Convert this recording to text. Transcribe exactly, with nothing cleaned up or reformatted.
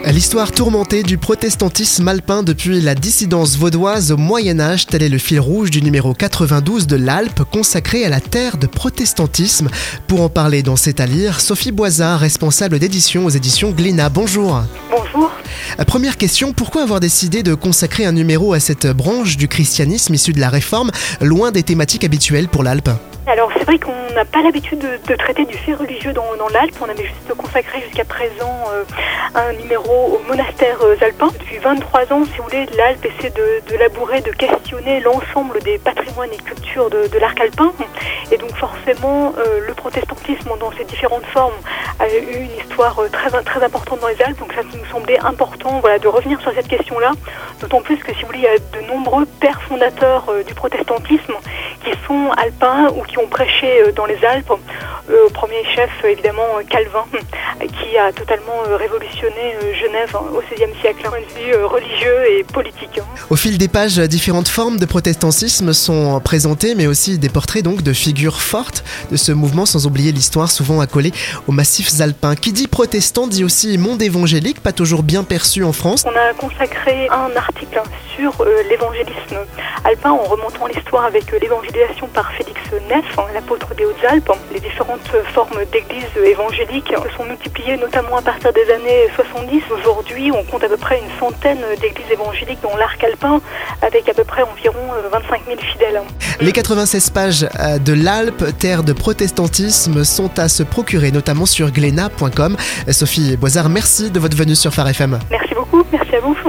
L'histoire tourmentée du protestantisme alpin depuis la dissidence vaudoise au Moyen-Âge, tel est le fil rouge du numéro quatre-vingt-douze de l'Alpe consacré à la terre de protestantisme. Pour en parler dans C'est à lire, Sophie Boisard, responsable d'édition aux éditions Glénat. Bonjour. Bonjour. Première question, pourquoi avoir décidé de consacrer un numéro à cette branche du christianisme issue de la Réforme, loin des thématiques habituelles pour l'Alpe ? Alors c'est vrai qu'on n'a pas l'habitude de, de traiter du fait religieux dans, dans l'Alpe. On avait juste consacré jusqu'à présent euh, un numéro aux monastères euh, alpins. Depuis vingt-trois ans, si vous voulez, l'Alpe essaie de, de labourer, de questionner l'ensemble des patrimoines et cultures de, de l'arc alpin. Et donc forcément, euh, le protestantisme dans ses différentes formes a eu une histoire euh, très, très importante dans les Alpes. Donc ça nous semblait important voilà, de revenir sur cette question-là. D'autant plus que si vous voulez, il y a de nombreux pères fondateurs euh, du protestantisme qui sont alpins ou qui ont prêché dans les Alpes, euh, au premier chef évidemment Calvin, qui a totalement révolutionné Genève au seizième siècle, d'un point de vue religieux et politique. Au fil des pages, différentes formes de protestantisme sont présentées, mais aussi des portraits donc de figures fortes de ce mouvement, sans oublier l'histoire souvent accolée aux massifs alpins. Qui dit protestant dit aussi monde évangélique, pas toujours bien perçu en France. On a consacré un article sur euh, l'évangélisme alpin en remontant l'histoire avec euh, l'évangélisation par Félix Neff, l'apôtre des Hautes-Alpes. Les différentes formes d'églises évangéliques se sont multipliées, notamment à partir des années soixante-dix. Aujourd'hui, on compte à peu près une centaine d'églises évangéliques dans l'arc alpin, avec à peu près environ vingt-cinq mille fidèles. Les quatre-vingt-seize pages de l'Alpe, terre de protestantisme, sont à se procurer, notamment sur glénat point com. Sophie Boisard, merci de votre venue sur Phare F M. Merci beaucoup, merci à vous.